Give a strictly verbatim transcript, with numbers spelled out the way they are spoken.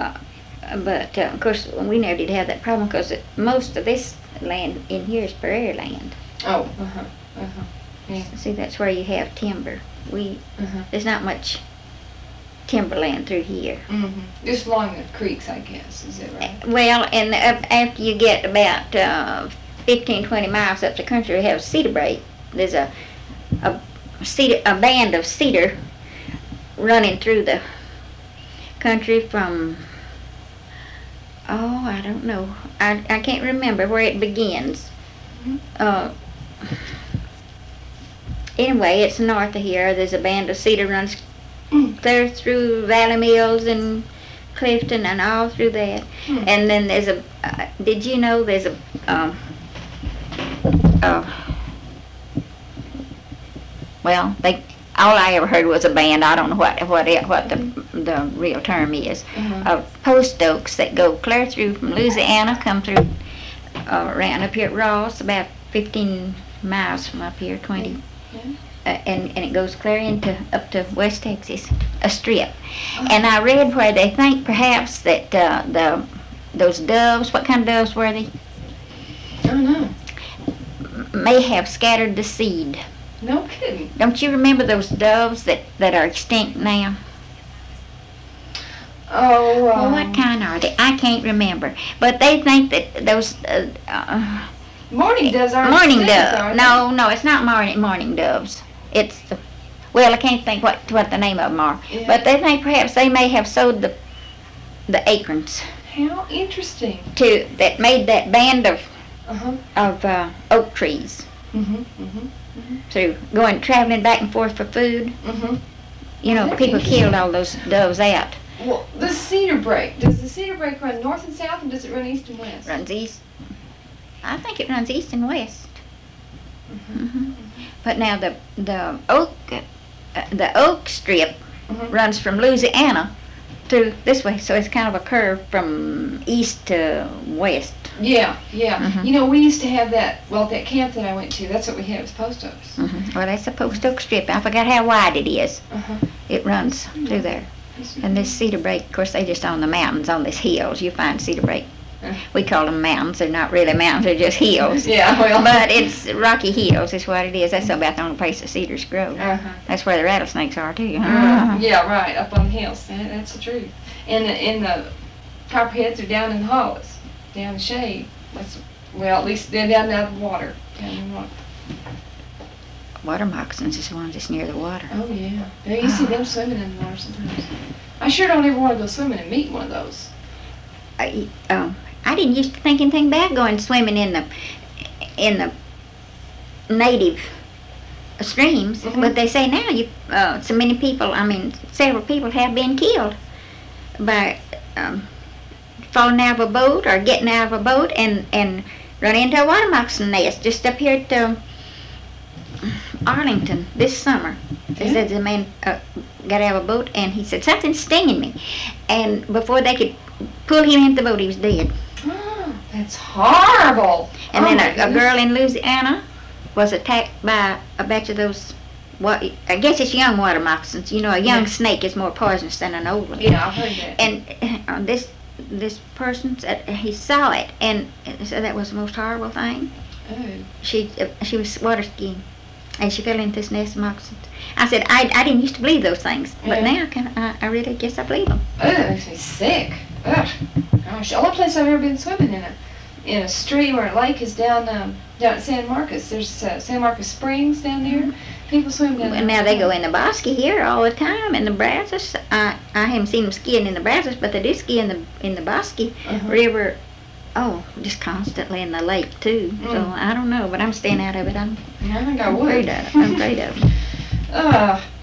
uh, but uh, of course we never did have that problem because most of this land in here is prairie land. Oh, uh-huh, uh-huh, yeah. See, that's where you have timber. We, uh-huh. There's not much timberland through here. Mm-hmm. Just along the creeks, I guess, is that right? Well, and up after you get about uh, fifteen, twenty miles up the country, we have Cedar Break. There's a, a, cedar, a band of cedar running through the country from, oh, I don't know. I, I can't remember where it begins. Mm-hmm. Uh, anyway, it's north of here. There's a band of cedar runs Mm. clear through Valley Mills and Clifton and all through that. Mm. And then there's a, uh, did you know there's a, um, uh, well, they, all I ever heard was a band. I don't know what what it, what the the real term is. Uh-huh. Of post oaks that go clear through from Louisiana, come through uh, around up here at Ross, about fifteen miles from up here, twenty. Yeah. Uh, and, and it goes clear into up to West Texas, a strip. Oh. And I read where they think perhaps that uh, the those doves, what kind of doves were they? I don't know. May have scattered the seed. No kidding. Don't you remember those doves that, that are extinct now? Oh, um, well, what kind are they? I can't remember. But they think that those uh, uh, mourning doves aren't morning extinct, dove. are they? No, no, it's not morning morning doves. It's the, well, I can't think what what the name of them are. Yeah. But they think perhaps they may have sowed the the acorns How interesting. to that made that band of Uh-huh. of uh, oak trees Mm-hmm. Mm-hmm. Mm-hmm. through going traveling back and forth for food. Mm-hmm. You know, That's people interesting. killed all those doves out. Well, the Cedar Break, does the Cedar Break run north and south, and does it run east and west? Runs east. I think it runs east and west. Mm-hmm. hmm But now the the oak uh, the oak strip Mm-hmm. runs from Louisiana through this way, so it's kind of a curve from east to west. Yeah, yeah. Mhm. You know, we used to have that, well, at that camp that I went to, that's what we had was post office. hmm Well, that's the post oak strip. I forgot how wide it is. Uh-huh. It runs through there. And this Cedar Break, of course, they just on the mountains, on these hills. You find Cedar Break. Uh. We call them mountains. They're not really mountains. They're just hills. Yeah, well. But it's rocky hills is what it is. That's about the only place that cedars grow. Uh-huh. That's where the rattlesnakes are, too. Uh, yeah, right, up on the hills. That, that's the truth. And the, and the copperheads are down in the hollows, down the shade. That's, well, at least they're down out of the water. Down in the water. Water moccasins is the ones that's near the water. Oh, yeah. Yeah, you see them swimming in the water sometimes. I sure don't ever want to go swimming and meet one of those. I, um, I didn't used to think anything about going swimming in the in the native streams, Mhm. but they say now you uh, so many people. I mean, several people have been killed by um, falling out of a boat or getting out of a boat and and run into a water moccasin nest just up here at um, Arlington this summer. They Yeah. said the man uh, got out of a boat and he said something's stinging me, and before they could pull him into the boat, he was dead. Oh, that's horrible. And Oh, then my a, a goodness. girl in Louisiana was attacked by a batch of those. What I guess it's young water moccasins. You know, a young Yeah. snake is more poisonous than an old one. Yeah, I've heard that. And uh, this this person said he saw it and said that was the most horrible thing. Oh. She uh, she was water skiing, and she fell into this nest of moccasins. I said I, I didn't used to believe those things, but Yeah. now can, I, I really guess I believe them. Oh, that makes me sick. Ugh. Gosh, the only place I've ever been swimming in a in a stream or a lake is down um, down at San Marcos. There's uh, San Marcos Springs down there. People swim down there. And now they go in the bosque here all the time in the Brazos. I I haven't seen them skiing in the Brazos, but they do ski in the in the Bosque Uh-huh. River. Oh, just constantly in the lake too. So Mm. I don't know, but I'm staying out of it. I'm Yeah, I think I I'm would. afraid of it. I'm afraid of it. Uh,